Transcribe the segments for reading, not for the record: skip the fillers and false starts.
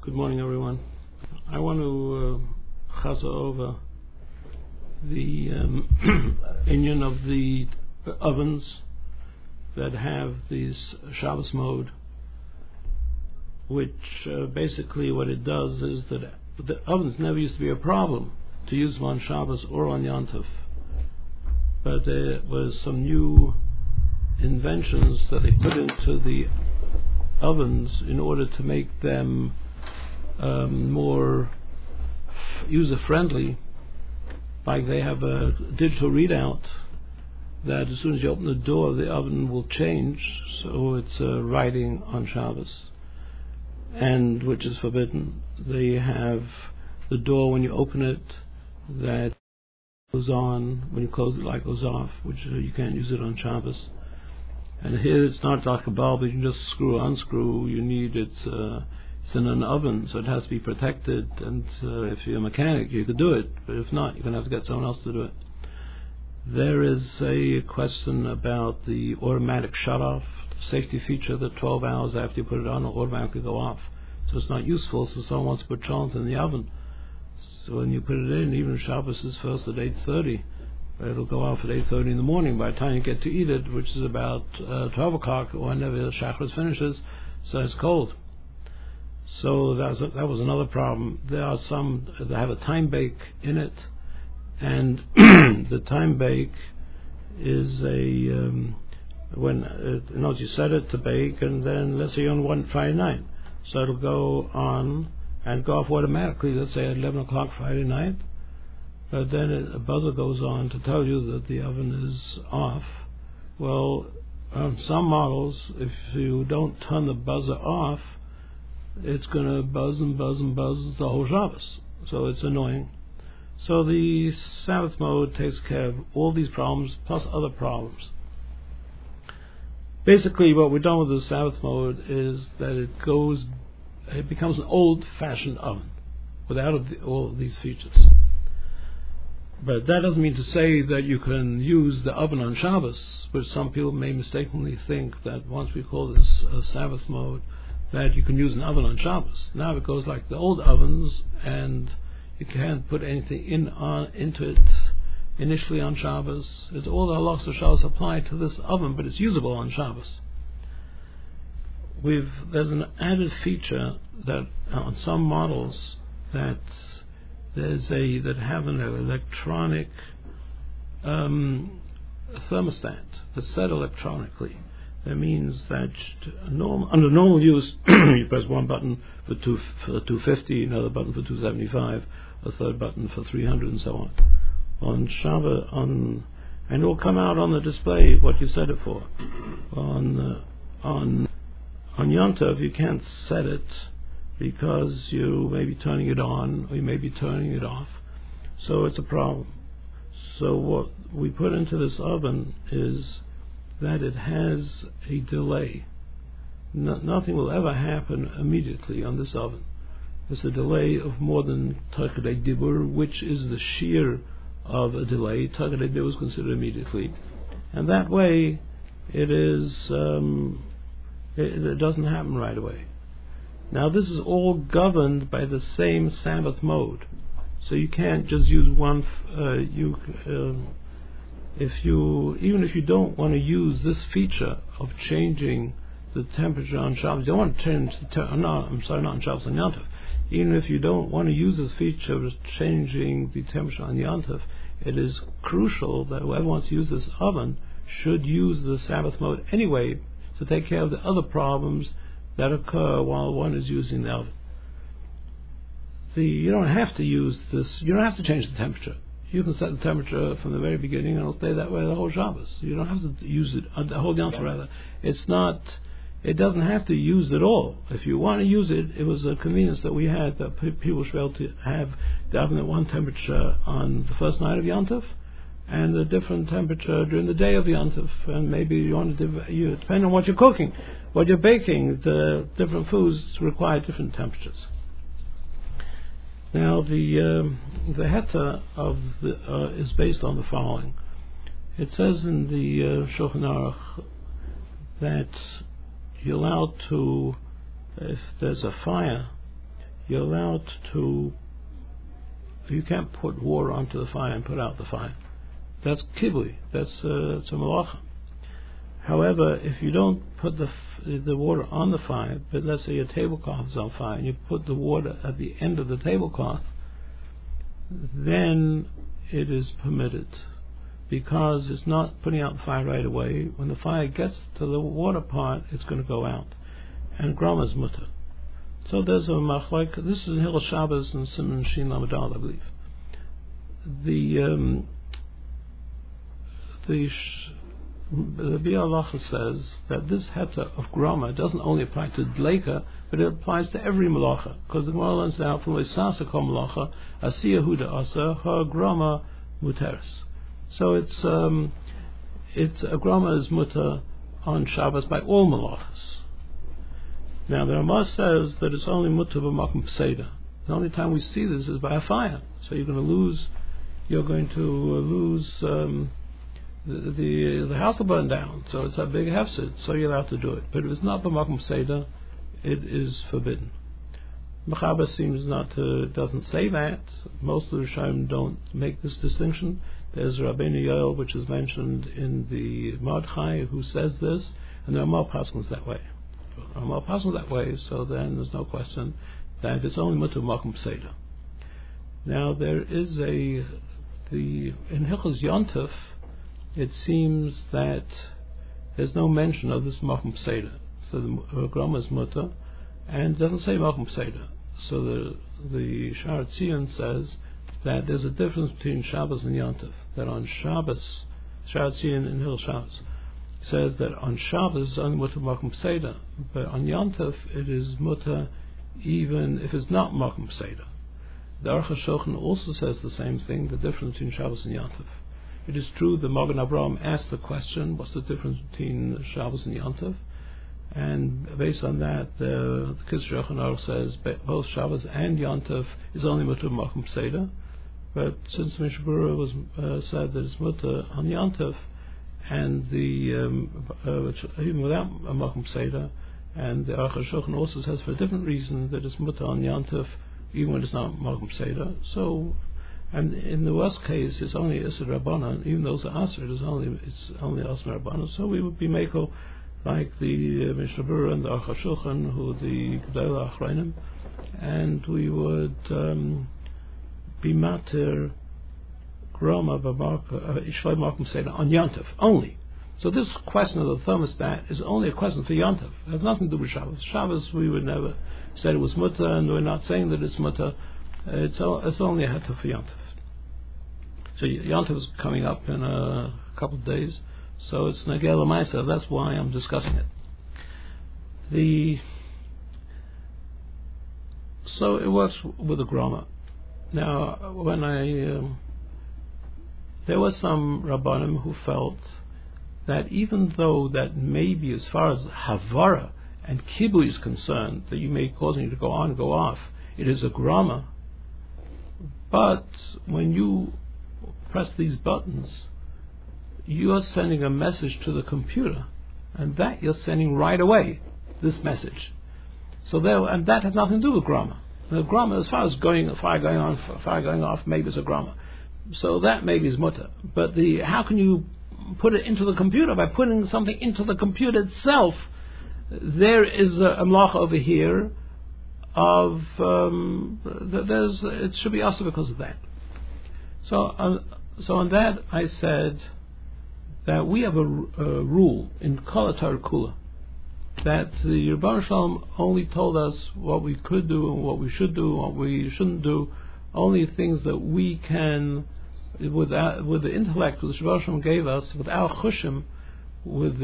Good morning, everyone. I want to chazor over the inyan of the ovens that have this Shabbos mode, which basically what it does is that the ovens never used to be a problem to use them on Shabbos or on Yom Tov, but there was some new inventions that they put into the ovens in order to make them more user-friendly. Like they have a digital readout that as soon as you open the door, the oven will change, so it's writing on Shabbos, and which is forbidden. They have the door when you open it that goes on, when you close it, light goes off, which you can't use it on Shabbos. And here it's not like a bulb; you can just screw or unscrew. You need it's in an oven, so it has to be protected. And if you're a mechanic, you could do it, but if not, you're going to have to get someone else to do it. There is a question about the automatic shut-off safety feature that 12 hours after you put it on, it will automatically go off. So it's not useful, so someone wants to put cholent in the oven. So when you put it in, even if Shabbos is first at 8:30, it'll go off at 8:30 in the morning. By the time you get to eat it, which is about 12 o'clock, or whenever the Shacharis finishes, so it's cold. So that was another problem. There are some that have a time bake in it, and the time bake is when you set it to bake, and then let's say you're on one Friday night, so it'll go on and go off automatically. Let's say at 11 o'clock Friday night, but then a buzzer goes on to tell you that the oven is off. Well, on some models, if you don't turn the buzzer off, it's going to buzz and buzz and buzz the whole Shabbos. So it's annoying. So the Sabbath mode takes care of all these problems plus other problems. Basically, what we're done with the Sabbath mode is that it becomes an old-fashioned oven without all these features. But that doesn't mean to say that you can use the oven on Shabbos, which some people may mistakenly think that once we call this a Sabbath mode, that you can use an oven on Shabbos. Now it goes like the old ovens, and you can't put anything into it initially on Shabbos. It's all the halachos of Shabbos apply to this oven, but it's usable on Shabbos. There's an added feature that on some models that have an electronic thermostat that's set electronically. That means that under normal use, you press one button for 250, another button for 275, a third button for 300, and so on. On Shabbos, and it will come out on the display what you set it for. On Yom Tov, you can't set it because you may be turning it on or you may be turning it off. So it's a problem. So what we put into this oven is that it has a delay. Nothing will ever happen immediately on this oven. There's a delay of more than Tarkadei Dibur, which is the shear of a delay. Tarkadei Dibur is considered immediately. And that way, it doesn't happen right away. Now this is all governed by the same Sabbath mode. So you can't just use one, even if you don't want to use this feature of changing the temperature on Shabbos, you don't want to change not on Shabbos, on Yom Tov. Even if you don't want to use this feature of changing the temperature on Yom Tov, it is crucial that whoever wants to use this oven should use the Sabbath mode anyway to take care of the other problems that occur while one is using the oven. You don't have to use this. You don't have to change the temperature. You can set the temperature from the very beginning, and it'll stay that way the whole Shabbos. You don't have to use it the whole Yom Tov. Rather, it doesn't have to use it at all. If you want to use it, it was a convenience that we had that people should be able to have the oven at one temperature on the first night of Yom Tov, and a different temperature during the day of Yom Tov. And maybe you want to depending on what you're cooking, what you're baking, the different foods require different temperatures. Now the heta of is based on the following. It says in the Shulchan Aruch that you're allowed to, if there's a fire, you're allowed to. You can't put water onto the fire and put out the fire. That's kibui. That's a malacha. However, if you don't put the water on the fire, but let's say your tablecloth is on fire, and you put the water at the end of the tablecloth, then it is permitted, because it's not putting out the fire right away. When the fire gets to the water part, it's going to go out, and grama is mutter. So there's a machlek. This is in Hilchos Shabbos and Siman Shin Lamed Aleph, I believe. The Biur Halacha says that this heta of grama doesn't only apply to dleika, but it applies to every malacha. Because the Gemara learns now from Leisasa Kol Malacha, Asiya Huda Asa, her grama muteris. So it's a grama is mutter on Shabbos by all malachas. Now the Ramah says that it's only mutter b'makom pseida. The only time we see this is by a fire. So you're going to lose the house will burn down, so it's a big hefsid, so you're allowed to do it. But if it's not b'makom seder, it is forbidden. Mechaber seems doesn't say that. Most of the Rishonim don't make this distinction. There's Rabbeinu Yoel, which is mentioned in the Mordechai, who says this, and there are more paschals that way. So then there's no question that it's only mutter b'makom seder. Now there is in Hilchos Yontif, it seems that there's no mention of this Makom Seder. So the grama is mutter, and it doesn't say Makom Seder. So the Sha'ar Tzion says that there's a difference between Shabbos and Yontif. That on Shabbos, Sha'ar Tzion in Hilchos Shabbos says that on Shabbos it's only mutter Makom Seder, but on Yontif it is mutter even if it's not Makom Seder. The Aruch HaShulchan also says the same thing, the difference between Shabbos and Yontif. It is true the Magen Avraham asked the question, what's the difference between Shabbos and Yontif? And based on that, the Kitzur Shulchan Aruch says both Shabbos and Yontif is only mutter b'makom seder. But since Mishnah Berurah was said that it's mutter on Yontif, and even without a makom seder, and the Aruch HaShulchan also says for a different reason that it's mutter on Yontif even when it's not makom seder. So. And in the worst case, it's only Isser Rabbanan, even though it's Asr, it's only Asr Rabbanan. So we would be makel like the Mishnah Berurah and the Aruch HaShulchan, who the Gedolei Achronim, and we would be matir grama Ishloi Makom Seder on Yontif only. So this question of the thermostat is only a question for Yontif. It has nothing to do with Shabbos. Shabbos we would never say it was mutter, and we're not saying that it's mutter. It's only a heta for Yontif. So Yontif is coming up in a couple of days, so it's Nagel L'Maisa. That's why I'm discussing it. So it works with the grama. Now, when there were some Rabbanim who felt that even though that maybe as far as Havara and Kibu is concerned, that you may cause you to go on and go off, it is a grama. But when you press these buttons, you are sending a message to the computer, and that you're sending right away, this message. So and that has nothing to do with grama. The grama, as far as fire going off, maybe it's a grama. So that maybe is mutter. But how can you put it into the computer? By putting something into the computer itself, there is a mlacha over here of it should be also because of that. So on that I said that we have a rule in Kol HaTorah Kula that the Rebbeinu Shalom only told us what we could do and what we should do and what we shouldn't do, only things that we can with the intellect which Rebbeinu Shalom gave us, with our chushim, with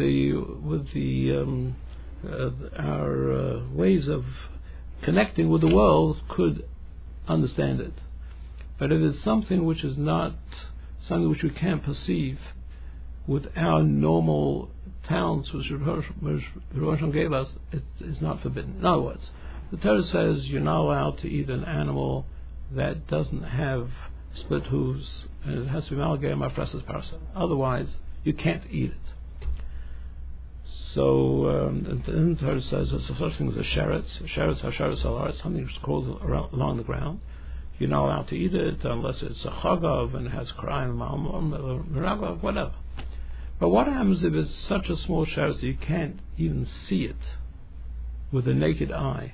our ways of connecting with the world, could understand it. But if it's something which is not something which we can't perceive with our normal talents which Rebbeinu gave us, it's not forbidden. In other words, the Torah says you're not allowed to eat an animal that doesn't have split hooves, and it has to be malagay mafresas parasa. Otherwise, you can't eat it. So the Torah says there's such thing as a sheretz. Sheretz hasheretz alar, something which crawls along the ground. You're not allowed to eat it unless it's a chagav and it has krayim, malmon, whatever. But what happens if it's such a small sheretz that you can't even see it with the naked eye?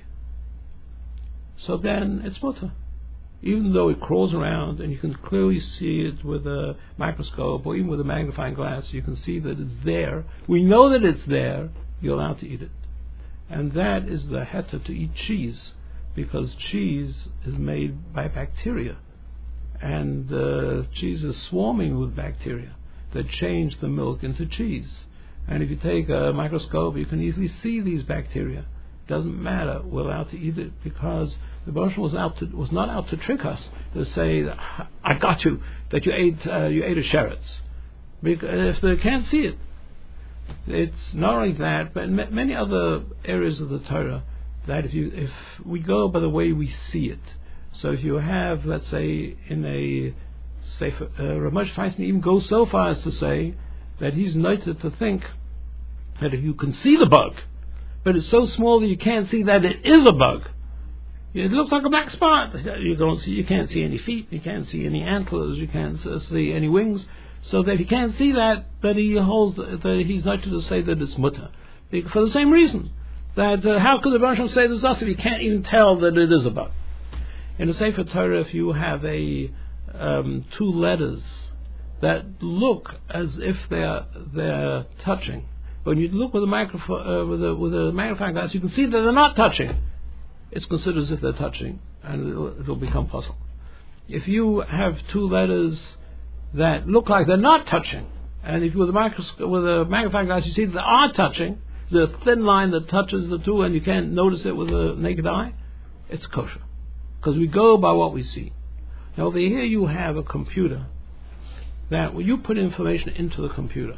So then it's mutter. Even though it crawls around and you can clearly see it with a microscope or even with a magnifying glass, you can see that it's there. We know that it's there, you're allowed to eat it. And that is the heter to eat cheese, because cheese is made by bacteria. And cheese is swarming with bacteria that change the milk into cheese. And if you take a microscope, you can easily see these bacteria. Doesn't matter, we're allowed to eat it, because the Baruch was not out to trick us, to say, I got you, that you ate a sheretz. Because if they can't see it, it's not only that, but in many other areas of the Torah, that if we go by the way we see it. So if you have, let's say, in a Sefer, Rav Moshe Feinstein even goes so far as to say that he's noted to think that if you can see the bug, but it's so small that you can't see that it is a bug. It looks like a black spot. You can't see any feet, you can't see any antlers, you can't see any wings. So that if you can't see that he holds that he's not to say that it's mutter. For the same reason. That how could the Baruch say this if you can't even tell that it is a bug? In the Sefer Torah, if you have two letters that look as if they're touching, when you look with a microphone with a magnifying glass, you can see that they're not touching. It's considered as if they're touching, and it'll become puzzle. If you have two letters that look like they're not touching, and if you with a magnifying glass you see that they are touching, there's a thin line that touches the two, and you can't notice it with a naked eye, it's kosher, because we go by what we see. Now over here you have a computer that when you put information into the computer,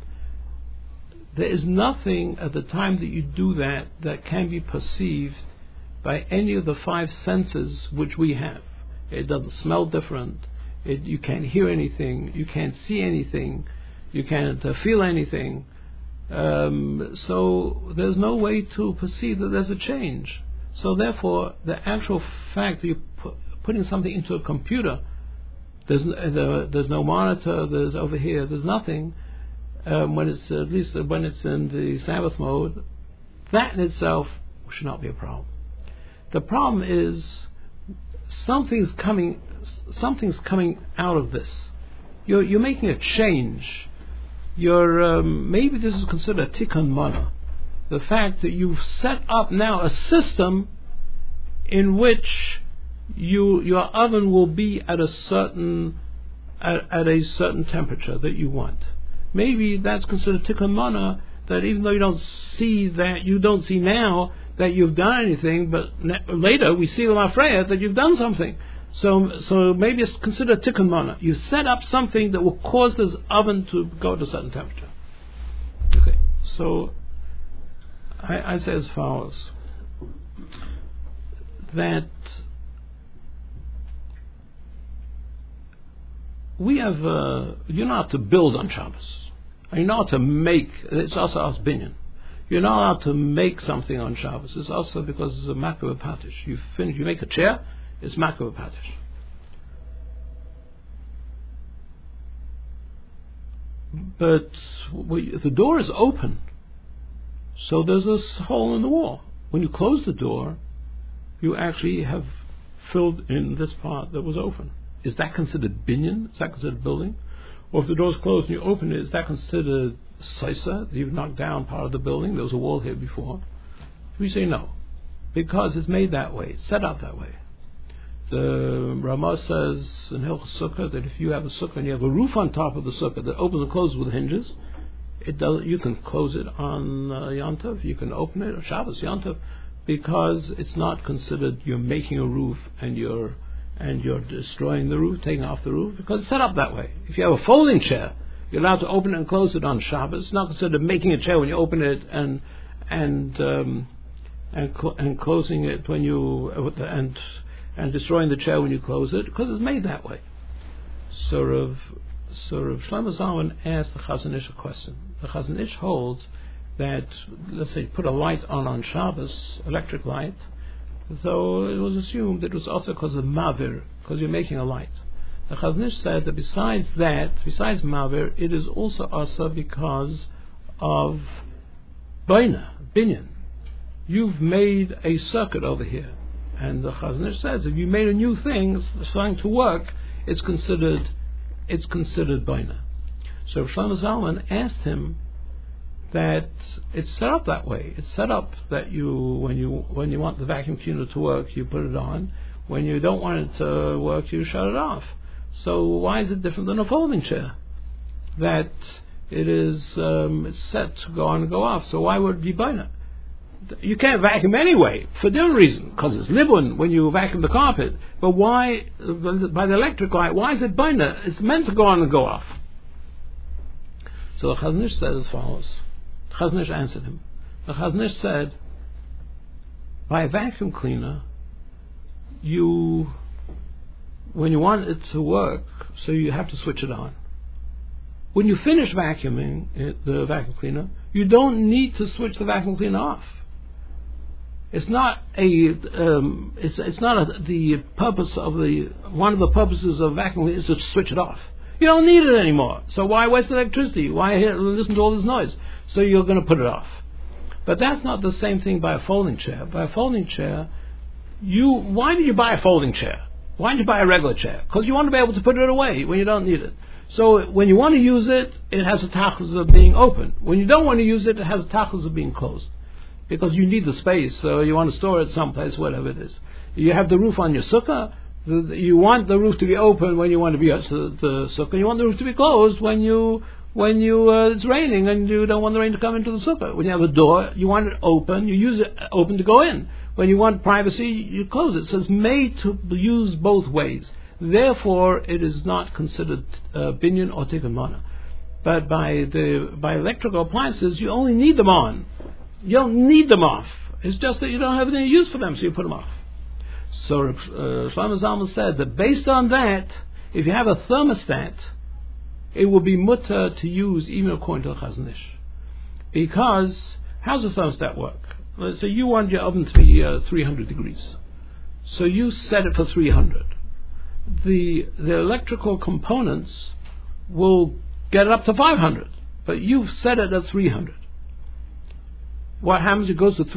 there is nothing at the time that you do that can be perceived by any of the five senses which we have. It doesn't smell different. You can't hear anything. You can't see anything. You can't feel anything. So there's no way to perceive that there's a change. So therefore, the actual fact that you're putting something into a computer, there's no monitor. There's nothing. When it's at least when it's in the Sabbath mode, that in itself should not be a problem. The problem is something's coming out of this. You're making a change. Maybe this is considered a tikkun mana. The fact that you've set up now a system in which your oven will be at a certain temperature that you want. Maybe that's considered tikkun mana, that even though you don't see now that you've done anything, but later we see with Afreya that you've done something. So maybe it's considered tikkun mana. You set up something that will cause this oven to go to a certain temperature. Okay, so I say as follows, that we have you're not to build on Shabbos. You're not to make. It's also as binyan. You're not allowed to make something on Shabbos. It's also because it's a makabeh patish. You make a chair, it's makabeh patish. But the door is open, so there's this hole in the wall. When you close the door, you actually have filled in this part that was open. Is that considered binyan? Is that considered building? Or if the door's closed and you open it, is that considered saisa? You've knocked down part of the building. There was a wall here before. We say no, because it's made that way, it's set up that way. The Ramah says in Hilchos Sukkah that if you have a sukkah and you have a roof on top of the sukkah that opens and closes with hinges, you can close it on Yom Tov, you can open it on Shabbos, Yom Tov, because it's not considered you're making a roof and you're destroying the roof, taking off the roof, because it's set up that way. If you have a folding chair, you're allowed to open it and close it on Shabbos. It's not considered making a chair when you open it and closing it when you and destroying the chair when you close it, because it's made that way. So Rav Shlomo Zalman asked the Chazon Ish a question. The Chazon Ish holds that, let's say, put a light on Shabbos, electric light, so it was assumed that it was also because of mavir, because you're making a light. The Chazon Ish said that besides mavir, it is also asa because of binyan. You've made a circuit over here, and the Chazon Ish says if you made a new thing starting to work, it's considered binyan. So Shlomo Zalman asked him that it's set up that way. It's set up that when you want the vacuum cleaner to work, you put it on. When you don't want it to work, you shut it off. So why is it different than a folding chair? That it is it's set to go on and go off. So why would it be binyan? You can't vacuum anyway for different reason, because it's libun when you vacuum the carpet. But why by the electric light? Why is it binyan? It's meant to go on and go off. So the Chazon Ish said as follows. The Chazon Ish answered him. The Chazon Ish said, by a vacuum cleaner, when you want it to work, so you have to switch it on. When you finish vacuuming the vacuum cleaner, you don't need to switch the vacuum cleaner off. It's not the purpose of one of the purposes of vacuum is to switch it off. You don't need it anymore. So why waste electricity? Why listen to all this noise? So you're going to put it off. But that's not the same thing by a folding chair. By a folding chair, why do you buy a folding chair? Why don't you buy a regular chair? Because you want to be able to put it away when you don't need it. So when you want to use it, it has a tachlis of being open. When you don't want to use it, it has a tachlis of being closed. Because you need the space, so you want to store it someplace, whatever it is. You have the roof on your sukkah. You want the roof to be open when you want to be at the sukkah. You want the roof to be closed when it's raining and you don't want the rain to come into the sukkah. When you have a door, you want it open. You use it open to go in. When you want privacy, you close it. So it's made to be used both ways. Therefore, it is not considered binyan or tikkun mana. But by electrical appliances, you only need them on. You don't need them off. It's just that you don't have any use for them, so you put them off. So Shlomo Zalman said that based on that, if you have a thermostat, it will be mutter to use even according to the Chazon Ish. Because how's the thermostat work? Let's say you want your oven to be 300 degrees. So you set it for 300. The electrical components will get it up to 500, but you've set it at 300. What happens? It goes to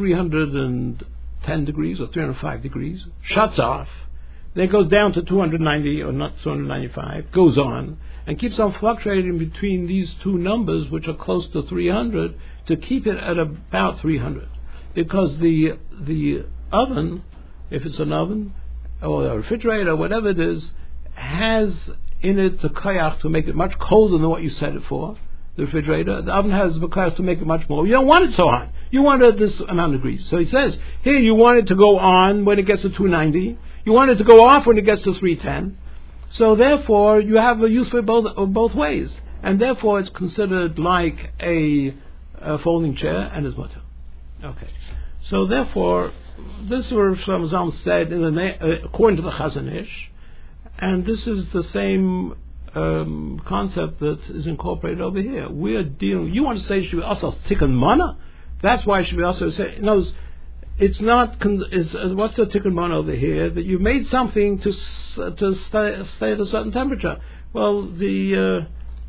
310 degrees or 305 degrees, shuts off, then it goes down to 290 or not 295, goes on, and keeps on fluctuating between these two numbers, which are close to 300, to keep it at about 300. Because the oven, if it's an oven, or a refrigerator, whatever it is, has in it the koyach to make it much colder than what you set it for. The refrigerator, the oven has the koyach to make it much more. You don't want it so hot. You want it at this amount of degrees. So he says, here you want it to go on when it gets to 290. You want it to go off when it gets to 310. So therefore, you have a use for both ways. And therefore, it's considered like a folding chair and is mutter. Okay. So therefore, this is what Shlomo Zalman said according to the Chazon Ish, and this is the same concept that is incorporated over here. We're dealing. You want to say it should be also tikkun mana? That's why it should be also say. No, it's not. What's the tikkun mana over here? That you made something to stay at a certain temperature. Well, the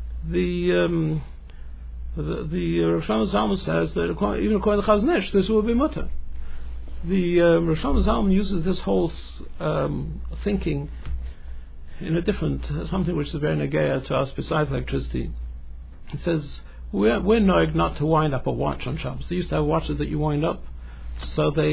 Shlomo Zalman says that even according to Chazon Ish, this will be mutter. The Shlomo Zalman uses this whole thinking in a different, something which is very negaya to us besides electricity. He says, we're noig not to wind up a watch on Shabbos. They used to have watches that you wind up. So the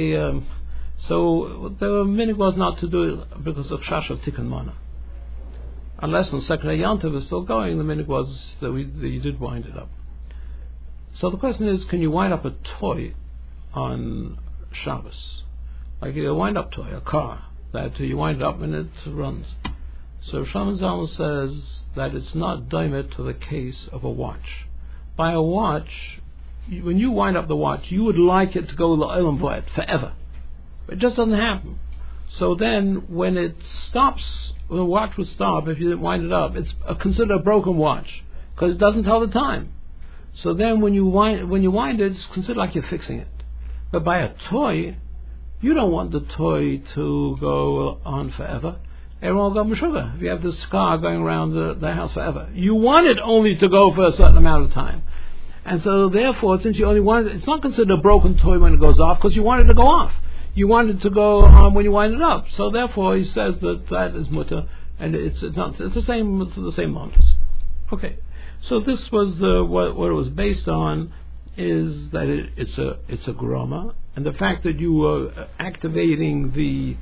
minhag was not to do it because of shash of tikkun mana. Unless on second day Yom Tov is still going, the minhag was that you did wind it up. So the question is, can you wind up a toy on Shabbos? Like a wind-up toy, a car, that you wind it up and it runs. So Shlomo Zalman says that it's not doimet to the case of a watch. By a watch, when you wind up the watch, you would like it to go l'olam v'ed forever. But it just doesn't happen. So then, when it stops, when the watch would stop if you didn't wind it up, it's considered a broken watch because it doesn't tell the time. So then when you wind it, it's considered like you're fixing it. But by a toy, you don't want the toy to go on forever. Everyone will go sugar. If you have this car going around the house forever, you want it only to go for a certain amount of time. And so therefore, since you only want it, it's not considered a broken toy when it goes off, because you want it to go off. You want it to go on when you wind it up. So therefore, he says that is mutter, and it's the same models. Okay. So this was what it was based on, is that it's a groma, and the fact that you are activating the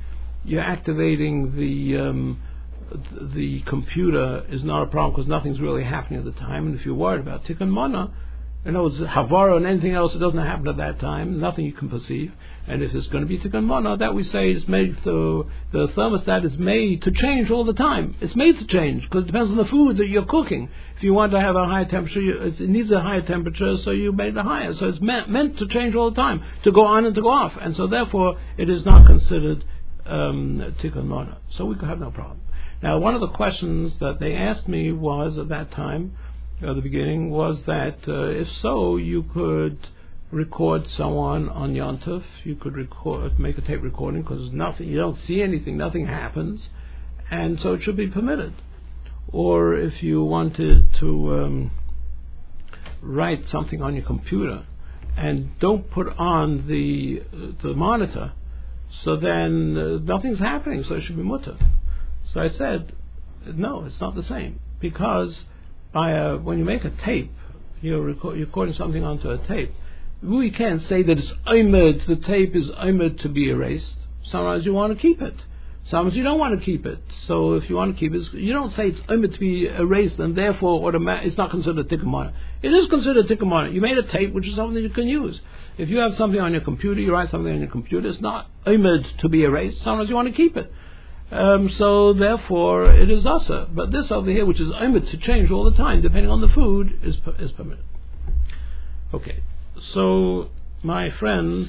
computer is not a problem, because nothing's really happening at the time. And if you're worried about tikkun mana, in other words, havara and anything else that doesn't happen at that time, nothing you can perceive. And if it's going to be tikkun mana, that we say is made to, the thermostat is made to change all the time. It's made to change because it depends on the food that you're cooking. If you want to have a high temperature, it needs a higher temperature, so you made it higher. So it's meant to change all the time, to go on and to go off. And so therefore, it is not considered tikkun mana. So we could have no problem. Now, one of the questions that they asked me was at that time, at the beginning, was that if so, you could record someone on Yom Tov. You could make a tape recording, because nothing, you don't see anything, nothing happens, and so it should be permitted. Or if you wanted to write something on your computer and don't put on the monitor, so then nothing's happening, so it should be mutter. So I said, no, it's not the same, because when you make a tape, you're recording something onto a tape. We can't say that it's omed, the tape is omed to be erased. Sometimes you want to keep it. Sometimes you don't want to keep it. So if you want to keep it, you don't say it's omed to be erased, and therefore it's not considered tikkun mana. It is considered tikkun mana. You made a tape, which is something you can use. If you have something on your computer, you write something on your computer, it's not omed to be erased. Sometimes you want to keep it. So therefore it is asa. But this over here, which is omed to change all the time, depending on the food, is permitted. Okay. So my friend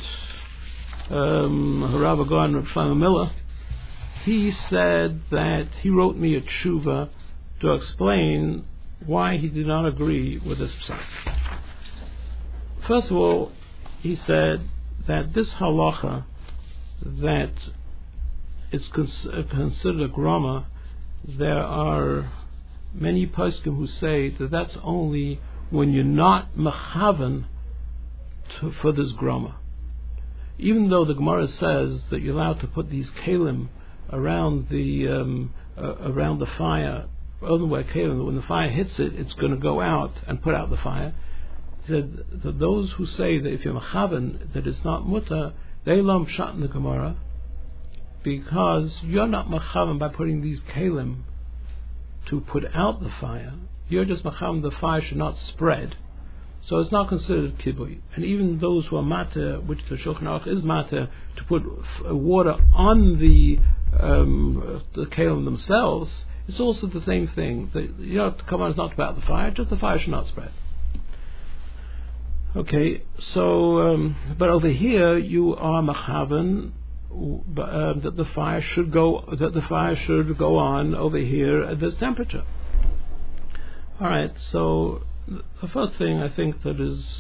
Rabbi Gordon Shlomo Miller, he said that he wrote me a tshuva to explain why he did not agree with this psak. First of all, he said that this halacha, that it's considered a grama, there are many poskim who say that that's only when you're not mechaven for this grama. Even though the Gemara says that you're allowed to put these kalim around the fire, otherwise kalim, when the fire hits it, it's going to go out and put out the fire. He said that those who say that if you're mechaven, that it's not mutter, they lump shot in the Gemara, because you're not mechaven by putting these kalim to put out the fire. You're just mechaven the fire should not spread. So it's not considered kibui. And even those who are mater, which the Shulchan Aruch is mater, to put water on the kalim themselves, it's also the same thing. You don't have to come on, it's not about the fire, just the fire should not spread. Okay, so but over here you are mechaven that the fire should go on over here at this temperature. All right, so the first thing I think that is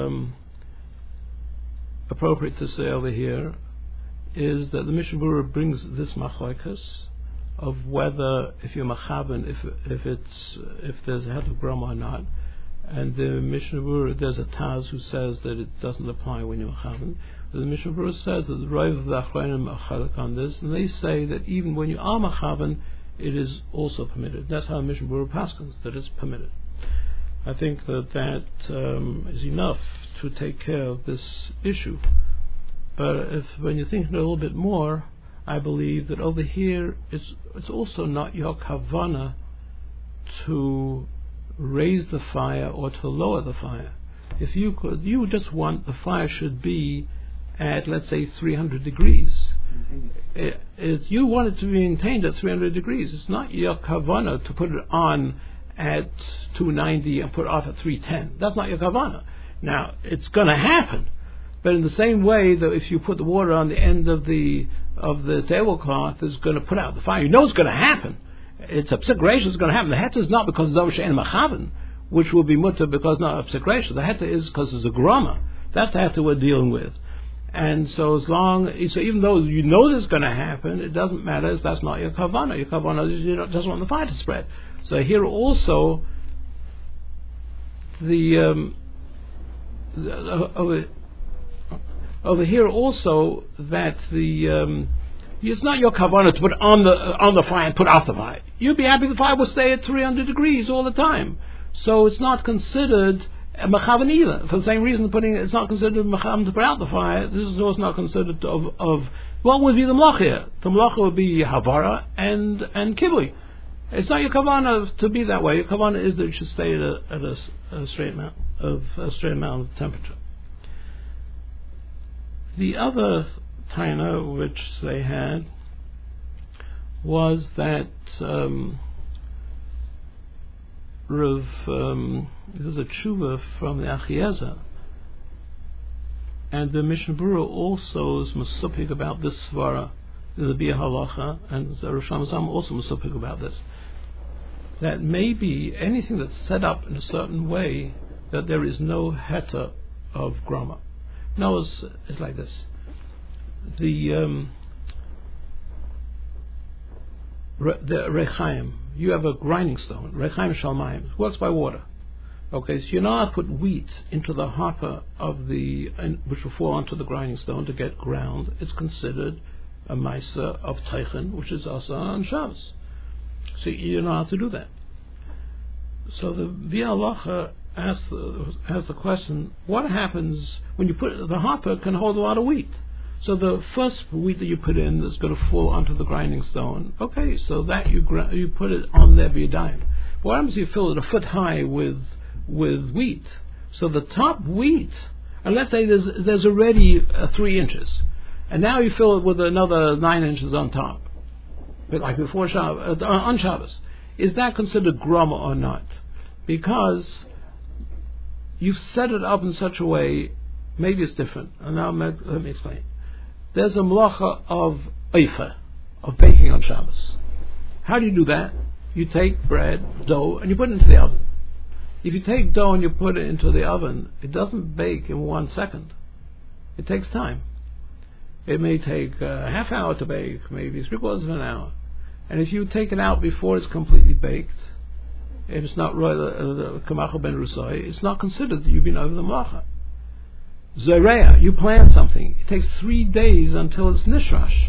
appropriate to say over here is that the Mishnah Berurah brings this machlokes of whether if you're mechaven, if there's a het of grama or not. And the Mishnah Berurah, there's a Taz who says that it doesn't apply when you're mechaven. The Mishnah Berurah says that the Rav of the Achronim are chalak on this, and they say that even when you are mechaven, it is also permitted. That's how the Mishnah Berurah paskins, that it's permitted. I think that is enough to take care of this issue. But when you think a little bit more, I believe that over here it's also not your kavana to raise the fire or to lower the fire. If you could, you just want the fire should be at, let's say, 300 degrees. You want it to be maintained at 300 degrees. It's not your kavana to put it on at 290 and put it off at 310. That's not your kavana. Now, it's going to happen. But in the same way that if you put the water on the end of the tablecloth, it's going to put out the fire. You know it's going to happen. It's a psik reish, it's going to happen. The het is not because of she'en mechaven. which will be mutter because not of separation. The heta is because it's a grama. That's the heta we're dealing with. And so even though you know this is going to happen, it doesn't matter if that's not your kavanah. Your kavanah is you just want the fire to spread. So here also, over here also that it's not your kavanah to put on the fire and put out the fire. You'd be happy the fire will stay at 300 degrees all the time. So it's not considered mechavan either. For the same reason, it's not considered mechavan to put out the fire. This is also not considered of what would be the melacha here. The melacha would be havara and kibui. It's not your kavanah to be that way. Your kavanah is that it should stay at a straight amount of temperature. The other taina which they had was that there's a tshuva from the Achiezer, and the Mishnah Berurah also is masupik about this svara, the Bia Halacha, and the Rosh Hashanah also masupik about this. That maybe anything that's set up in a certain way, that there is heta of grama. No, it's like this. The rechaim, you have a grinding stone, rechaim shalmayim, works by water. Okay, so you're not put wheat into the hopper which will fall onto the grinding stone to get ground. It's considered a maisa of teichen, which is also on Shabbos. So you know how to do that. So the Bia Halacha asks the question: what happens when you put the hopper can hold a lot of wheat? So the first wheat that you put in is going to fall onto the grinding stone. Okay, so that you put it on there b'yadayim. What happens if you fill it a foot high with wheat? So the top wheat, and let's say there's already 3 inches, and now you fill it with another 9 inches on top, but like before Shabbos, on Shabbos. Is that considered grama or not? Because you've set it up in such a way, maybe it's different. And now let me explain. There's a melacha of oifa, of baking on Shabbos. How do you do that? You take bread, dough, and you put it into the oven. If you take dough and you put it into the oven, it doesn't bake in 1 second. It takes time. It may take a half hour to bake, maybe 3/4 of an hour. And if you take it out before it's completely baked, and it's not kamachal ben rusai, it's not considered that you've been over the melacha. Zereah, you plant something. It takes 3 days until it's nishrash.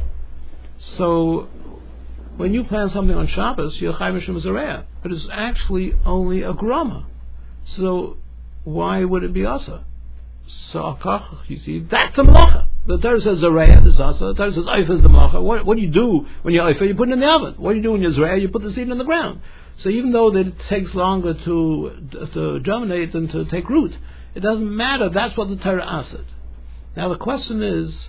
So when you plant something on Shabbos, you're chai mishum zereah, but it's actually only a grama. So why would it be asa? So akach, you see, that's a melacha. The Torah says zereah is asa. The Torah says oifa is the melacha. What do you do when you're oifa? You put it in the oven. What do you do when you're zereah? You put the seed in the ground. So even though that it takes longer to germinate than to take root, it doesn't matter. That's what the Torah asked. Now the question is,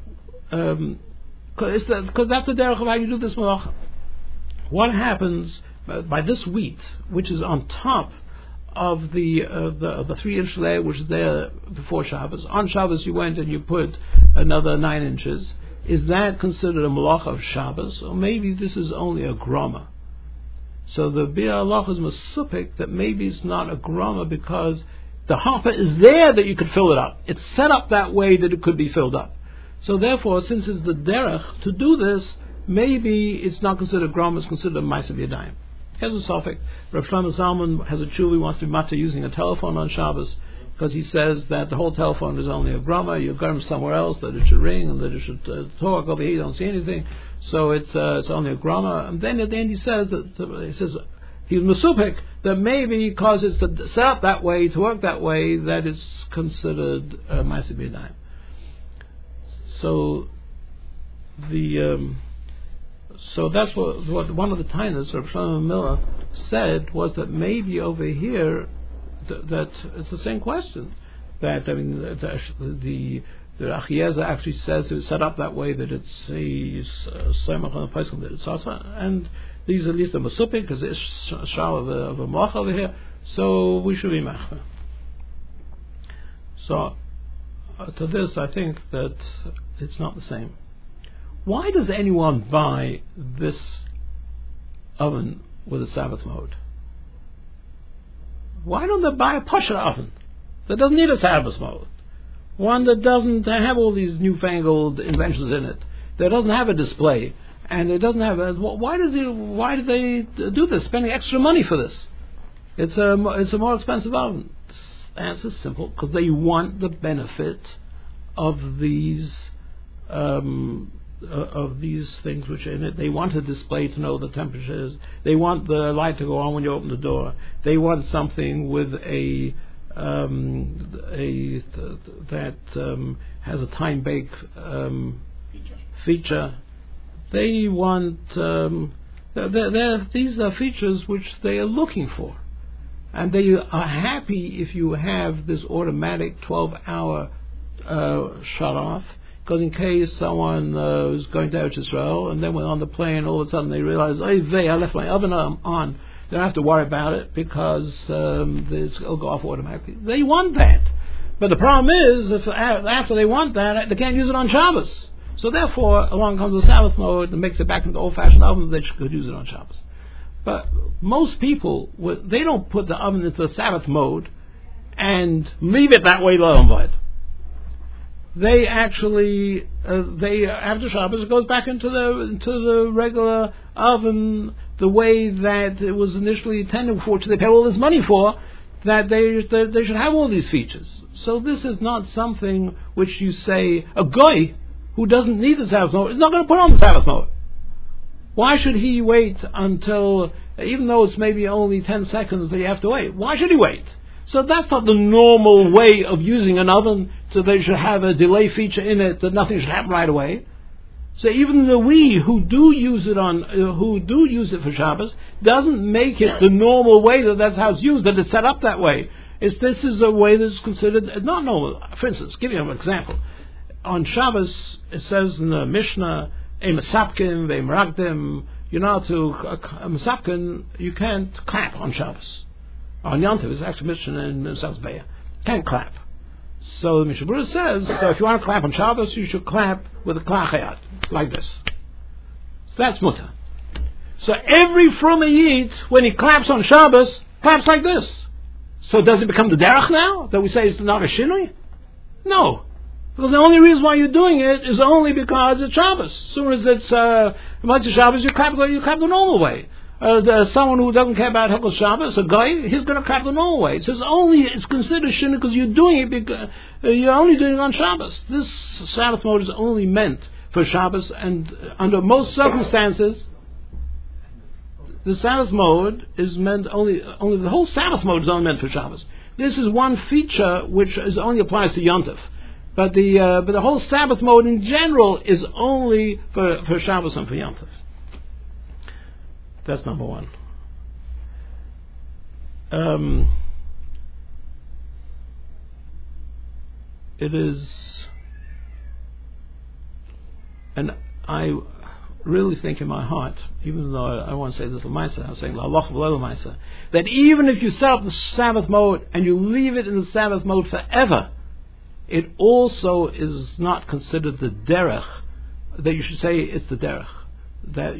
because that's the derech of how you do this malacha. What happens by this wheat, which is on top of the 3-inch layer, which is there before Shabbos? On Shabbos you went and you put another 9 inches. Is that considered a malacha of Shabbos, or maybe this is only a grama? So the Bia Halacha is masupik that maybe it's not a grama because the hopper is there that you could fill it up. It's set up that way that it could be filled up. So therefore, since it's the derech to do this, maybe it's not considered grama, it's considered a ma'asav yadayim. Here's a suffix. Rav Shlomo Zalman has a tshuva, he wants to be matter using a telephone on Shabbos, because he says that the whole telephone is only a grama. You've got him somewhere else that it should ring and that it should talk. Over here you don't see anything, so it's only a grama. And then at the end he says he's masupik that maybe because it's set up that way, to work that way, that it's considered ma'asav yadayim. So so that's what one of the tainas, Rav Shlomo Miller, said was that maybe over here that it's the same question. That the Achiezer actually says it's set up that way that it's Semach on the Pesach that it's also, and these at least are masupik because it's shal of a moch over here. So we should be machmer. So to this, I think that it's not the same. Why does anyone buy this oven with a Sabbath mode? Why don't they buy a Pasha oven that doesn't need a Sabbath mode? One that doesn't have all these newfangled inventions in it, that doesn't have a display, and it doesn't have a... Why do they do this, spending extra money for this? It's a more expensive oven. The answer is simple, because they want the benefit of these things which are in it. They want a display to know the temperatures. They want the light to go on when you open the door. They want something with that has a time bake feature. They want these are features which they are looking for, and they are happy if you have this automatic 12-hour shut off, because in case someone is going to Eretz Yisrael and then when on the plane all of a sudden they realize, I left my oven on. They don't have to worry about it because it'll go off automatically. They want that. But the problem is, if after they want that, they can't use it on Shabbos. So therefore, along comes the Sabbath mode and makes it back into old-fashioned oven, they could use it on Shabbos. But most people, they don't put the oven into the Sabbath mode and leave it that way long. They actually, after Shabbos, it goes back into the regular oven the way that it was initially intended for, which they pay all this money for, that they should have all these features. So this is not something which you say, a guy who doesn't need the Sabbath mode is not going to put on the Sabbath mode. Why should he wait until, even though it's maybe only 10 seconds that you have to wait, why should he wait? So that's not the normal way of using an oven, so they should have a delay feature in it that nothing should happen right away. So even we who do use it for Shabbos doesn't make it the normal way that's how it's used, that it's set up that way. This is a way that's considered not normal. For instance, give you an example. On Shabbos, it says in the Mishnah, Mesapkin, Ve'meragdim, you're not to Mesapkin, you can't clap on Shabbos. On Yom Tov, it's actually Mishnah in Mesach Be'ah. Can't clap. So the Mishnah Berurah says, so if you want to clap on Shabbos, you should clap with a klachayat, like this. So that's mutter. So every Fruma Yid, when he claps on Shabbos, claps like this. So does it become the derech now, that we say it's not a shinui? No. Because the only reason why you're doing it is only because it's Shabbos. As soon as it's Motzei Shabbos, you clap the normal way. Someone who doesn't care about Hilchos Shabbos, a guy, he's going to clap the normal way. So it's considered shinui because you're doing it because you're only doing it on Shabbos. This Sabbath mode is only meant for Shabbos, and under most circumstances, the Sabbath mode is meant only the whole Sabbath mode is only meant for Shabbos. This is one feature which only applies to Yom Tov. But the whole Sabbath mode in general is only for Shabbos and for Yom Tov. That's number one. It is, and I really think in my heart, even though I want to say this l'maisa, I'm saying l'halach v'lo l'maisa, that even if you set up the Sabbath mode and you leave it in the Sabbath mode forever, it also is not considered the derech, that you should say it's the derech, that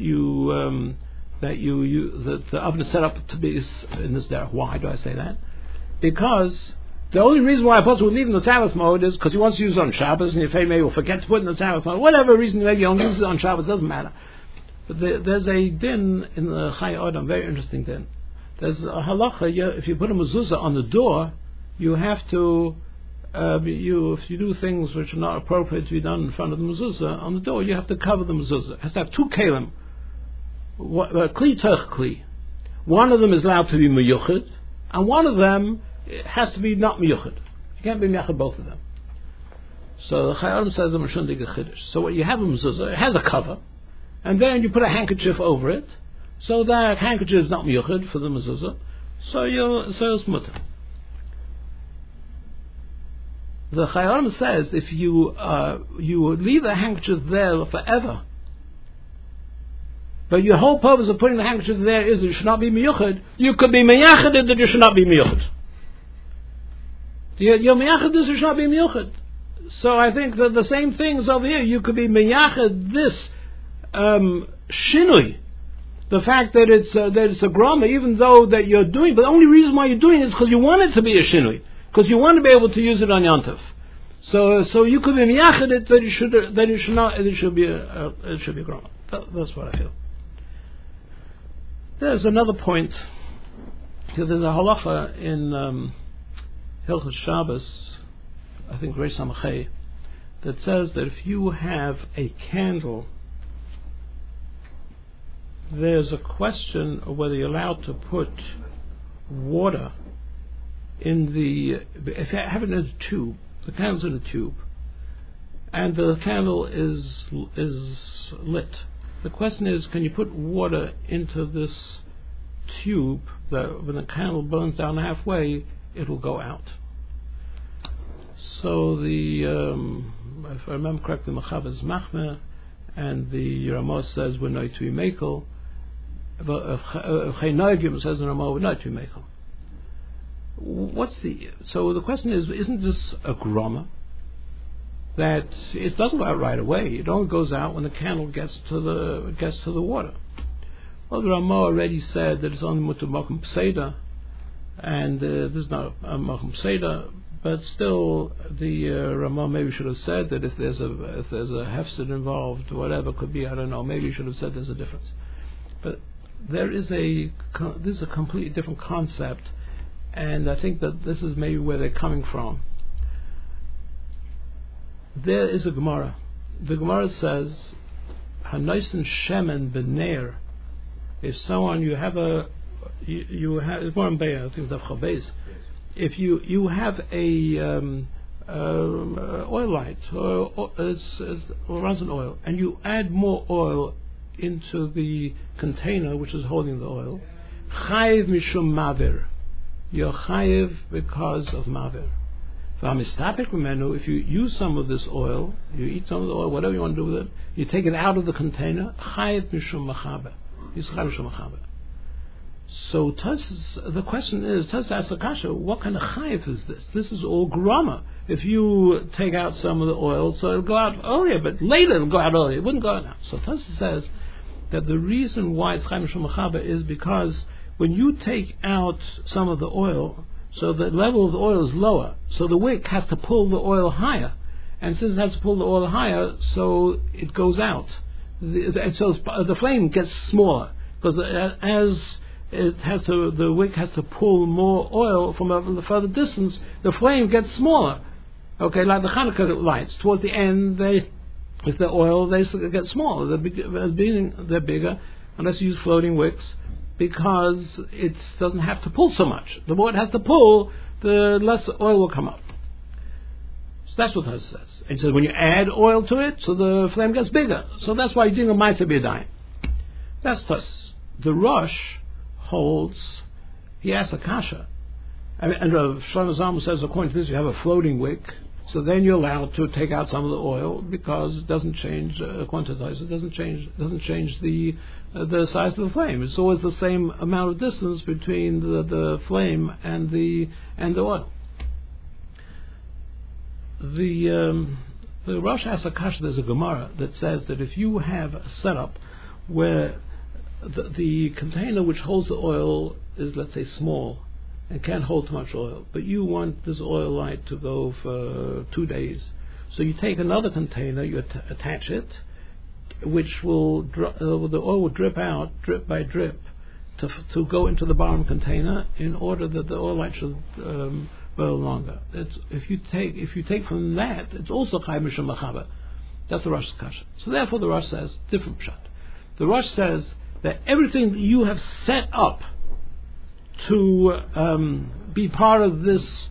the oven is set up to be in this derech. Why do I say that? Because the only reason why a person would leave in the Sabbath mode is because he wants to use it on Shabbos, and if he may will forget to put it in the Sabbath mode, whatever reason, maybe he only uses it on Shabbos, doesn't matter. But there's a din in the Chai Adam, very interesting din. There's a halacha, if you put a mezuzah on the door, you have to, if you do things which are not appropriate to be done in front of the mezuzah on the door, you have to cover the mezuzah. It has to have two kelim. Kli terch kli. One of them is allowed to be miyuchid, and one of them has to be not miyuchid. You can't be miyuchid both of them. So the Chai Adam says a mashundig chiddush. So what you have a mezuzah, it has a cover, and then you put a handkerchief over it, so that handkerchief is not miyuchid for the mezuzah. So it's mutter. The Chai Adam says if you leave the handkerchief there forever, but your whole purpose of putting the handkerchief there is that you should not be miyuchid, you could be miyachid that you should not be miyuchid. Your miyachid is you should not be miyuchid. So I think that the same thing is over here. You could be miyachid this shinui, the fact that it's a grama, even though that you're doing, but the only reason why you're doing it is because you want it to be a shinui, because you want to be able to use it on Yontif. So you could be miyachid it that it should be a grama. That's what I feel. There's another point. There's a halacha in Hilchos Shabbos, I think Reish Samachay, that says that if you have a candle, there's a question of whether you're allowed to put water in if you have it in a tube, the candle's in a tube, and the candle is lit. The question is, can you put water into this tube that when the candle burns down halfway, it will go out? So if I remember correctly, Machav is Machmeh, and the Ramah says we're not to be mekel. Chaynagim says the Ramah we're not to be mekel. So the question is, isn't this a grama? That it doesn't go out right away. It only goes out when the candle gets to the water. Well, the Ramah already said that it's only mutar makom pseida, and this is not a makom pseida. But still, the Ramah maybe should have said that if there's a hefsid involved, whatever it could be, I don't know. Maybe you should have said there's a difference. But this is a completely different concept, and I think that this is maybe where they're coming from. There is a Gemara. The Gemara says, "Hanoisen shemen b'neir." If someone you have it's more in Be'er, I think it's Chavez. If you have a oil light, or it runs on oil, and you add more oil into the container which is holding the oil, chayiv mishum maver. You're chayiv because of maver. If you use some of this oil, you eat some of the oil, whatever you want to do with it, you take it out of the container, chayiv mishum machaber. He's chayiv mishum machaber. So the question is, Taz asks Akasha, what kind of chayiv is this? This is all grama. If you take out some of the oil, so it'll go out earlier, but later it'll go out earlier. It wouldn't go out now. So Taz says that the reason why it's chayiv mishum machaber is because when you take out some of the oil, so the level of the oil is lower, so the wick has to pull the oil higher, and since it has to pull the oil higher, so it goes out. So the flame gets smaller because as the wick has to pull more oil from a further distance, the flame gets smaller. Okay, like the Hanukkah lights. Towards the end, with the oil, they get smaller. They're bigger, unless you use floating wicks, because it doesn't have to pull so much. The more it has to pull, the less oil will come up. So that's what Taz says. It says when you add oil to it, so the flame gets bigger. So that's why you're doing a Ma'aseh B'Yadayim. That's Taz. The Rosh holds, he asks Akasha. And Shlomo Zalman says, according to this, you have a floating wick, so then you're allowed to take out some of the oil because it doesn't change, according to Taz, it doesn't change the size of the flame. It's always the same amount of distance between the flame and the oil. The Rosh Hashanah, there's a Gemara that says that if you have a setup where the container which holds the oil is, let's say, small and can't hold too much oil, but you want this oil light to go for 2 days, so you take another container, you attach it, which will the oil will drip out drip by drip to go into the bottom container in order that the oil light should burn longer. If you take from that, it's also chayiv mishum machaber. That's the Rosh Kasha. So therefore, the Rosh says different pshat. The Rosh says that everything that you have set up to be part of this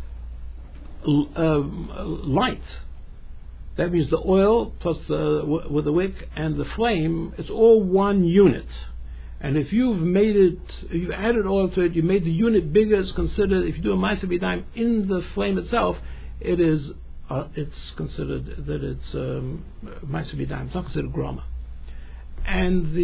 light, that means the oil plus with the wick and the flame, it's all one unit. And if you've added oil to it, you made the unit bigger, it's considered, if you do a Ma'aseh B'Yadayim in the flame itself, it's considered that it's Ma'aseh B'Yadayim. It's not considered grama. And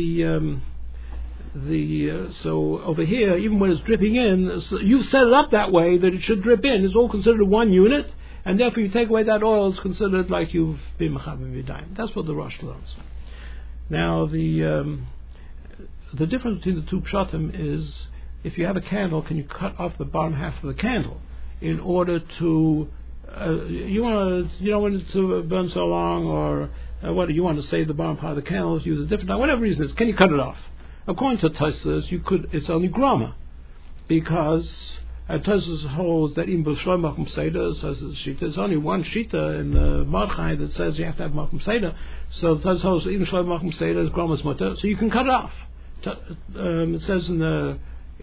so over here, even when it's dripping in, so you've set it up that way that it should drip in. It's all considered one unit, and therefore you take away that oil, it's considered like you've been Mechaber B'Yadayim. That's what the Rosh learns. Now the difference between the two pshatim is, if you have a candle, can you cut off the bottom half of the candle in order to you don't want it to burn so long, or what you want to save the bottom part of the candle, use a different time, whatever reason it is, can you cut it off? According to Tosfos, you could. It's only grama, because Tosfos holds that in B'Shloim Makom Seder says there's only one shita in the Mordechai that says you have to have Makom Seder. So Tosfos holds even Shloim Makom Seder is grama's mutter, so you can cut it off. It says in the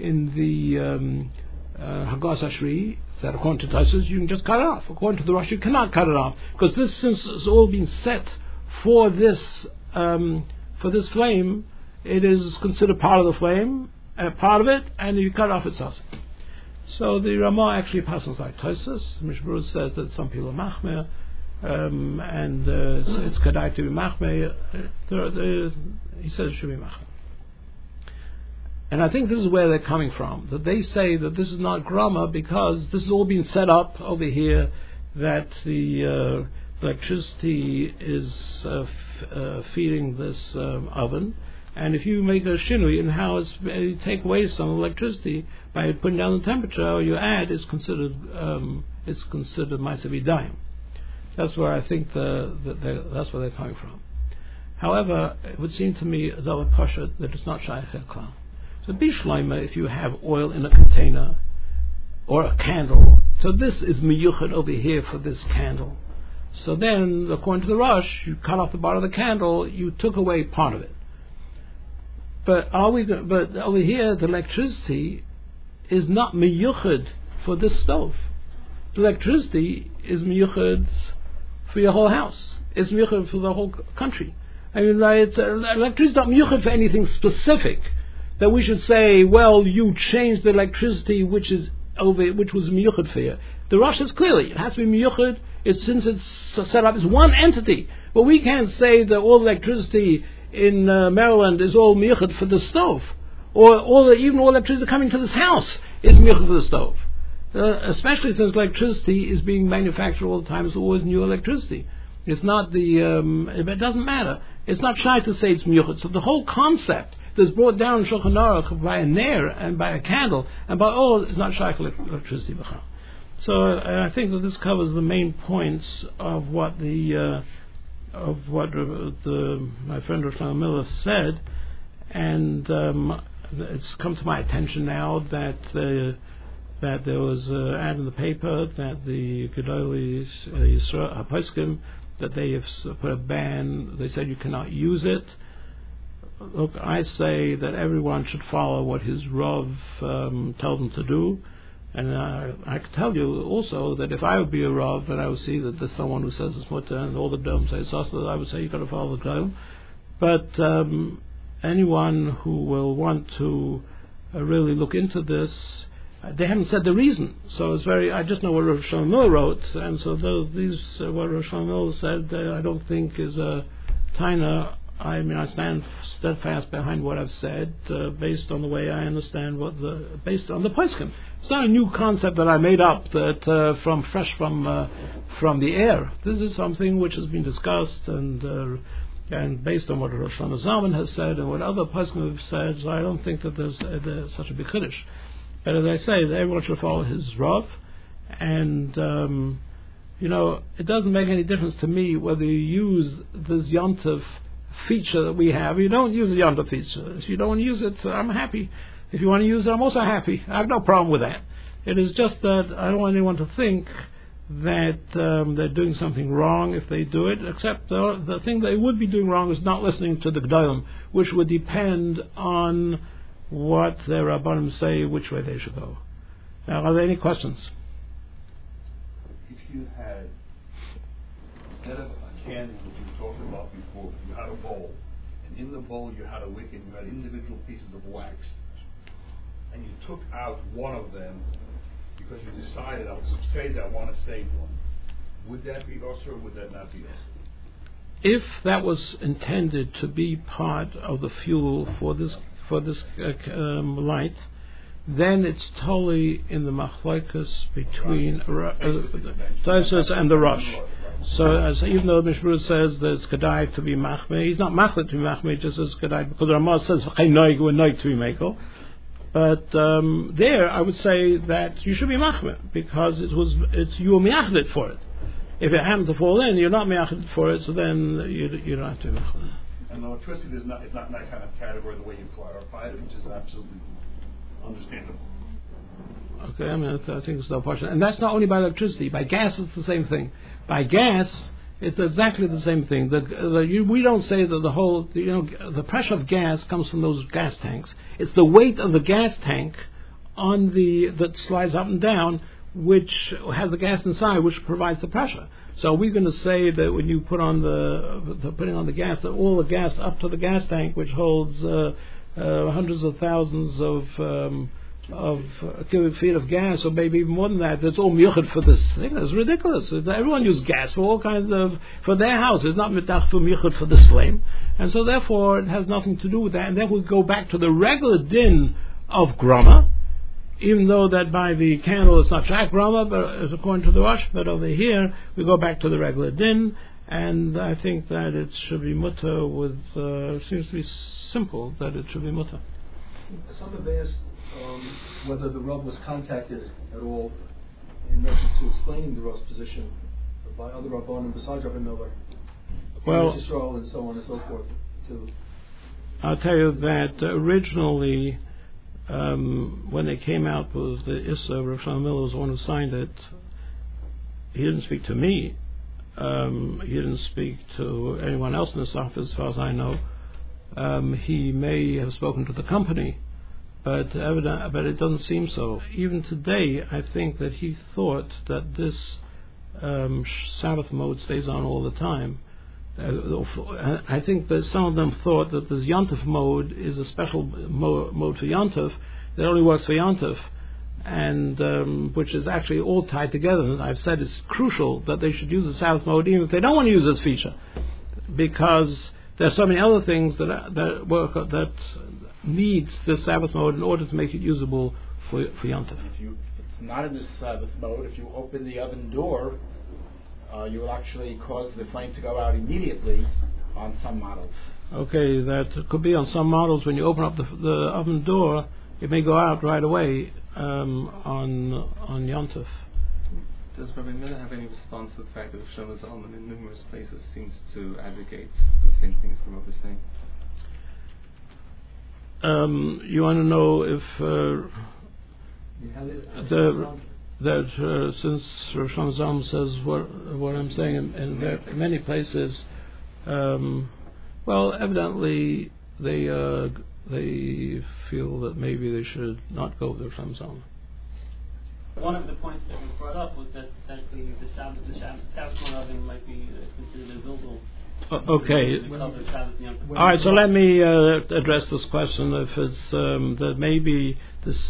Hagas Ashri that according to Tosfos you can just cut it off. According to the Rosh, you cannot cut it off, because this, since it's all been set for this flame, it is considered part of the flame, part of it, and you cut it off, it's us. So the Ramah actually passes like Tosfos. Mishmur says that some people are machmer, and it's kedai to be machmer. He says it should be machmer. And I think this is where they're coming from, that they say that this is not grama because this has all been set up over here, that the electricity is feeding this oven, and if you make a shinui in how you take away some electricity by putting down the temperature, or you add, it's considered ma'aseh b'dayim. That's where I think that's where they're coming from. However, it would seem to me as a pasha that it's not shaykh klal. So bishleima, if you have oil in a container or a candle, so this is miyuchad over here for this candle. So then, according to the Rosh, you cut off the bottom of the candle, you took away part of it. But over here, the electricity is not miyuchad for this stove. The electricity is miyuchad for your whole house. It's miyuchad for the whole country. I mean, electricity is not miyuchad for anything specific, that we should say, well, you changed the electricity which was miyuchad for you. The Rosh says clearly it has to be miyuchad. Since it's set up as one entity, but we can't say that all electricity in Maryland is all miyuchad for the stove, or even all electricity coming to this house is miyuchad for the stove. Especially since electricity is being manufactured all the time, it's always new electricity. It's not it doesn't matter. It's not shy to say it's miyuchad. So the whole concept that's brought down in Shulchan Aruch by a ner and by a candle and by all is not shy to electricity b'chal. So I think that this covers the main points of what my friend Roshana Miller said, and it's come to my attention now that there was an ad in the paper that the Gedolei Yisrael HaPoskim, that they have put a ban. They said you cannot use it. Look, I say that everyone should follow what his Rav tells them to do. And I can tell you also that if I would be a Rav and I would see that there's someone who says it's mutter and all the Dom say it's also, I would say you've got to follow the Dom. But anyone who will want to really look into this, they haven't said the reason. So it's I just know what Rav Shlomo Miller wrote, and so what Rav Shlomo Miller said, I don't think is a taina. I mean, I stand steadfast behind what I've said, based on the way I understand based on the poskim. It's not a new concept that I made up that fresh from the air. This is something which has been discussed and based on what Rosh Hashanah Zalman has said and what other poskim have said. So I don't think that there's such a big chiddush. But as I say, everyone should follow his Rav, and it doesn't make any difference to me whether you use this Yontif feature that we have. You don't use the Yontif feature. If you don't use it, I'm happy. If you want to use it, I'm also happy. I have no problem with that. It is just that I don't want anyone to think that they're doing something wrong if they do it, except the thing they would be doing wrong is not listening to the Gedolim, which would depend on what their Rabbanim say, which way they should go. Now, are there any questions? If you had, instead of a candle which we talked about before, you had a bowl, and in the bowl you had a wick and you had individual pieces of wax, and you took out one of them because you decided, I want to save one, would that be usher or would that not be usher? If that was intended to be part of the fuel for this light, then it's totally in the machlokes between Tosfos and the Rosh. So even though the Mishmur says that it's kedai to be machmeh, he's not machlet to be machmeh, just as kedai, because the Ramah says noig to be mekel. But there, I would say that you should be machmeh because you were miachlet for it. If it happened to fall in, you're not miachlet for it, so then you don't have to be machmeh. And the electricity is not that kind of category the way you clarified it, which is absolutely understandable. Okay, I mean, I think it's no question. And that's not only by electricity. By gas, it's the same thing. By gas, it's exactly the same thing. We don't say that the pressure of gas comes from those gas tanks. It's the weight of the gas tank that slides up and down, which has the gas inside, which provides the pressure. So we're going to say that when you put on putting on the gas, that all the gas up to the gas tank, which holds hundreds of thousands of cubic feet of gas, or maybe even more than that, that's all miyuchad for this thing. It's ridiculous. Everyone uses gas for all kinds for their house. It's not mitach for miyuchad for this flame. And so therefore it has nothing to do with that. And then we go back to the regular din of grama, even though that by the candle it's not shak grama, but it's according to the Rosh. But over here we go back to the regular din, and I think that it should be mutter with, it seems to be simple that it should be mutter. Some have asked whether the Rav was contacted at all in reference to explaining the Rav's position by other Rabbanim besides Rabbi Miller, Israel and so on and so forth. I'll tell you that originally, when they came out with the Issa, Rav Shlomo Miller was the one who signed it. He didn't speak to me. He didn't speak to anyone else in this office, as far as I know. He may have spoken to the company, but it doesn't seem so. Even today, I think that he thought that this Sabbath mode stays on all the time. I think that some of them thought that this Yontif mode is a special mode for Yontif that only works for Yontif, and which is actually all tied together. And I've said it's crucial that they should use the Sabbath mode even if they don't want to use this feature, because there are so many other things that needs this Sabbath mode in order to make it usable for Yontif. If it's not in this Sabbath mode, if you open the oven door, you will actually cause the flame to go out immediately on some models. Okay, that could be on some models. When you open up the oven door, it may go out right away on Yontif. Does Rabbi Miller have any response to the fact that Shlomo Zalman in numerous places seems to advocate the same thing as the Rav is saying? You want to know if since Rav Shlomo Zalman says what I'm saying in many places, well, evidently they feel that maybe they should not go with Rav Shlomo Zalman. One of the points that was brought up was that the Sabbath oven might be considered a zilzul. Okay. All right. So let me address this question. If it's that maybe this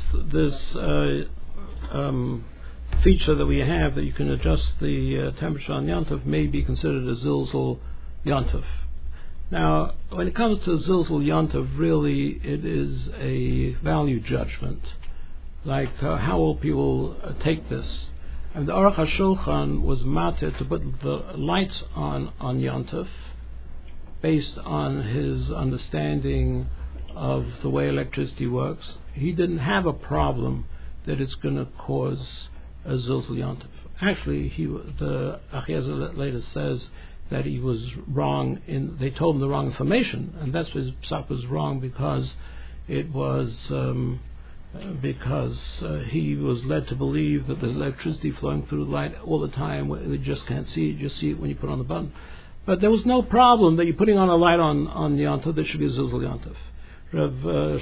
feature that we have that you can adjust the temperature on Yontif may be considered a zilzul Yontif. Now, when it comes to zilzul Yontif, really it is a value judgment. Like how will people take this? And the Aruch HaShulchan was matir to put the lights on Yontif based on his understanding of the way electricity works. He didn't have a problem that it's going to cause a zilzul Yontif. Actually, the Achiezer later says that he was wrong they told him the wrong information, and that's why his psak was wrong, because it was he was led to believe that there's electricity flowing through the light all the time. You just can't see it, you just see it when you put on the button. But there was no problem that you're putting on a light on Yontif. There should be a zilzul Yontif. Rav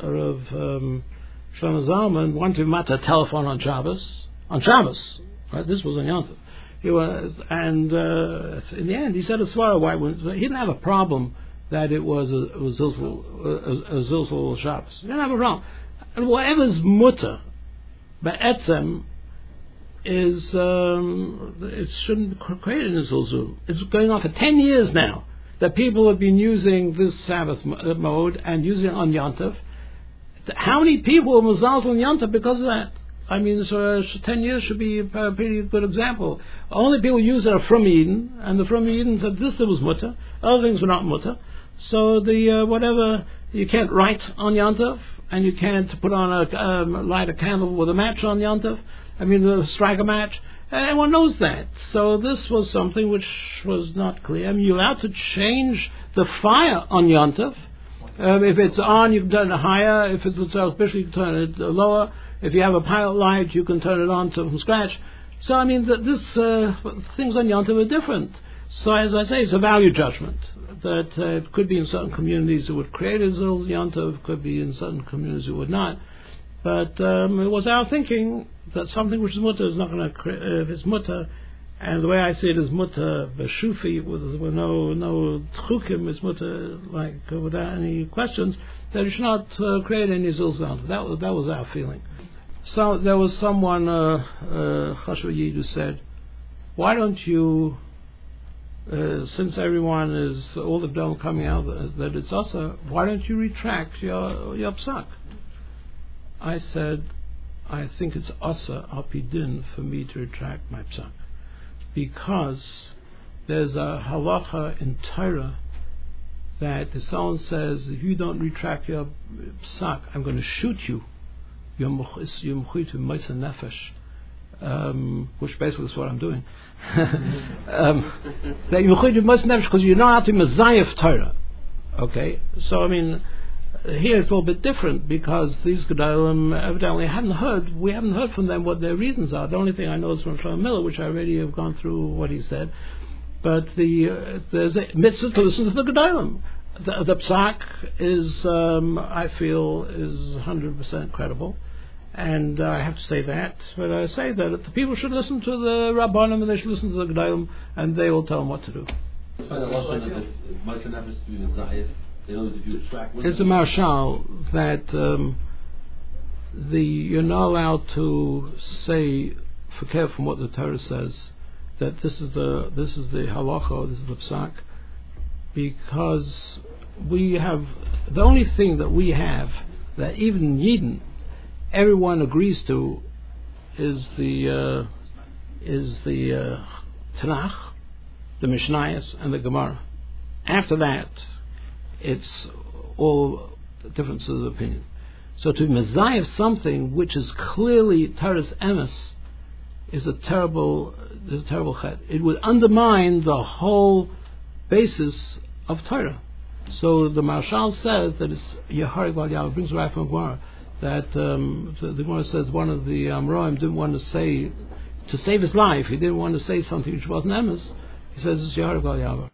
Shlomo Zalman wanted to mat a telephone on Shabbos. Right? This was on Yontif. In the end, he said a svara why he didn't have a problem that it was a zilzul Shabbos. He didn't have a problem. And whatever's mutter by etzem is it shouldn't create a zilzul. It's going on for 10 years now that people have been using this Sabbath mode and using it on Yontif. How many people were Mazazel and Yontif because of that? I mean, 10 years should be a pretty good example. Only people use it are from Eden, and the from Eden said this was mutter, other things were not mutter. So the whatever, you can't write on Yontif, and you can't put on light a candle with a match on Yontif. I mean, strike a match. Everyone knows that. So this was something which was not clear. I mean, you're allowed to change the fire on Yontif. If it's on, you can turn it higher. If it's especially, you can turn it lower. If you have a pilot light, you can turn it on from scratch. So, I mean, things on Yontif are different. So, as I say, it's a value judgment. That it could be in certain communities it would create a Zil Yontif, it could be in certain communities it would not. But it was our thinking that something which is mutter is not going to, if it's mutter, and the way I see it is mutter b'shufi, with no tchukim, it's mutter like without any questions, that it should not create any Zil Yontif. That was our feeling. So there was someone, Chashva Yid, who said, why don't you, since everyone is, all the G'dalim coming out that it's Asa, why don't you retract your psak? I said, I think it's Asa al pi din for me to retract my psak, because there's a halacha in Torah that if someone says, if you don't retract your psak, I'm going to shoot you, which basically is what I'm doing. That you're nefesh because you're not to Messiah Torah. Okay, so I mean, here it's a little bit different because these Gedalim evidently we haven't heard from them what their reasons are. The only thing I know is from Shlomo Miller, which I already have gone through what he said. But there's a mitzvah to listen to the Gedalim. The psak is, I feel, is 100% credible. And I have to say that, but I say that the people should listen to the Rabbanim and they should listen to the Gedalim, and they will tell them what to do. It's a marshal that you're not allowed to say, forget from what the Torah says, that this is the halacha, this is the psak, because we have the only thing that we have that even in Yidden everyone agrees to is the Tanakh, the Mishnayos, and the Gemara. After that, it's all differences of opinion. So to messiah something which is clearly Torah's emes is a terrible chet. It would undermine the whole basis of Torah. So the Marshal says that it's Yeharik Val Yav, brings right from Gemara, that the Gemara says one of the Amroim didn't want to say, to save his life, he didn't want to say something which wasn't emes. He says it's Yeharik Val Yav.